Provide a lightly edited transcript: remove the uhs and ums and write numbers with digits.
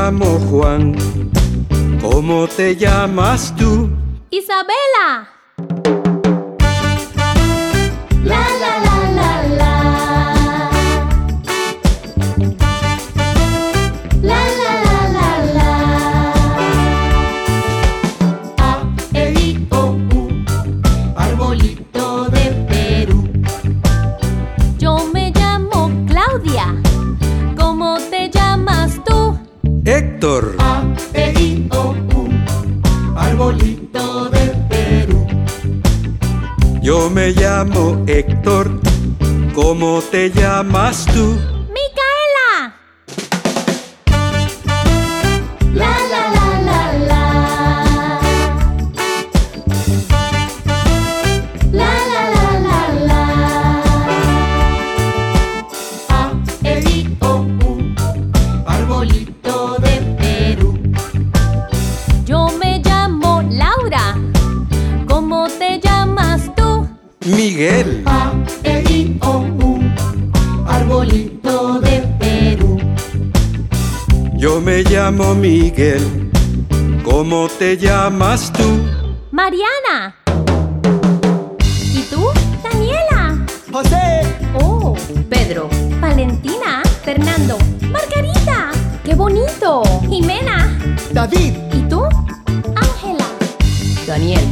llamo Juan. ¿Cómo te llamas tú? Isabela. La la la la la. La la la la la. A, E, I, O, U. Arbolito de Perú. Yo me llamo Claudia. ¿Cómo te llamas tú? Héctor. A, E, I, O, U. Arbolito de Perú. Yo me llamo Héctor. ¿Cómo te llamas tú? Micaela. La la la la la. La la la la la. A, E, I, O, U. Arbolito de Perú. Yo me llamo Laura. ¿Cómo te llamas tú? Miguel. A, E, I, O, U. Arbolito de Perú. Yo me llamo Miguel. ¿Cómo te llamas tú? Mariana. ¿Y tú? Daniela. José. Oh, Pedro. Valentina. Fernando. Margarita. ¡Qué bonito! Jimena. David. ¿Y tú? Ángela. Daniel.